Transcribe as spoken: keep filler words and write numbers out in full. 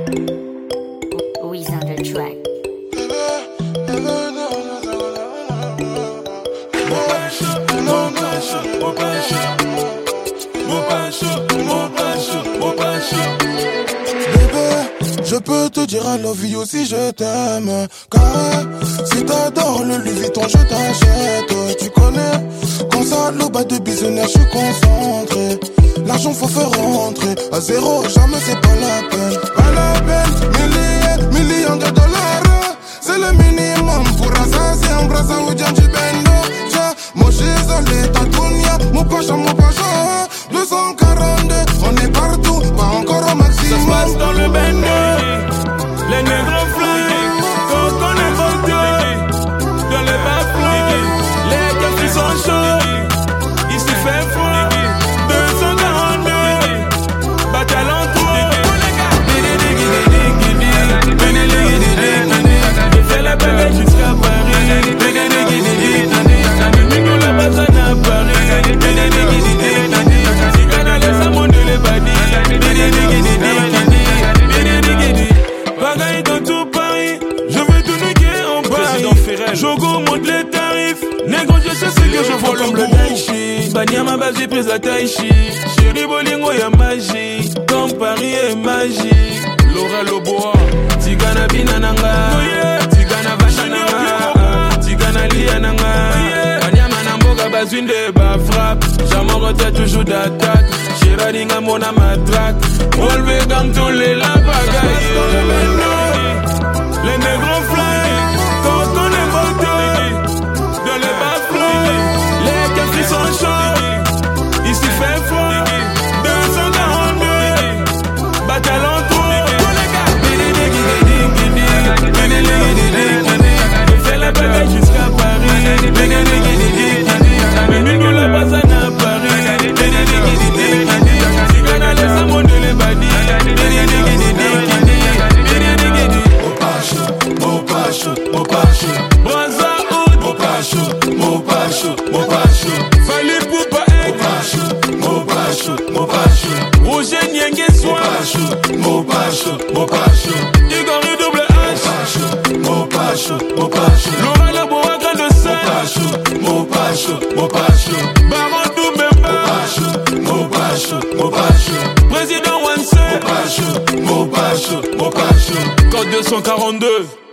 Who is on the track? Bébé, je peux te dire I love you si je t'aime. Car si t'adores le Louis Vuitton, je t'achète. Tu connais, quand ça le bas de business, je suis concentré. L'argent faut faire rentrer. À zéro, jamais c'est pas la peine. Pas la peine, milliers, millions de dollars. C'est le minimum pour rassasier un bras ou djanji bendo. Moi j'ai zolé ta dunia, mon pacha, mon pacha. deux cent quarante-deux, on est partout, pas encore au maximum. Ça se passe dans le bendo, les négros flingués, quand on est vendu, dans les bas-flots, les cafés sont chauds, ici fait froid, deux cent quarante-deux, bataille en trop. Je fais la baguette jusqu'à Paris, nous la base à Paris, si canalais ça monte les badis, bagaille dans tout Paris, je veux tout niquer en Paris. Jogo monte les tarifs, négro je sais ce que je vaux comme le Daichi. Banyama base j'ai pris la Taichi, chéri bolingo y'a magie, comme Paris est magique. Laura Loboa, Tigana Binananga, Tigana Vachananga, Tigana Liananga, Banyama Namboga Bazune de Bafrap, Jamorote toujours d'attaque, Chiraringa Mona Matraque, Olve Gang tous les lapagailles. Les négros flingués, quand on est voté, dans les bas-flots, les cafés sont chauds, ici fait froid, deux cent quarante-deux, bataille en trop. Je fais la bagaille jusqu'à Paris, nous la base à Paris, si canalais ça monte les badis. Mo pacho, mo pacho, Braza Hood, mo pacho, mo pacho, mo pacho, Fali Poupa mo pacho, mo pacho, mo pacho, Roger Niengue Soin, mo pacho, mo pacho, Igor double H, mo pacho, mo pacho, Laura Laboa Grande Sœur, mo pacho, mo pacho, Baron Doumemba, mo pacho, mo pacho, Président Wanse, mo pacho, mo pacho, code deux cent quarante-deux.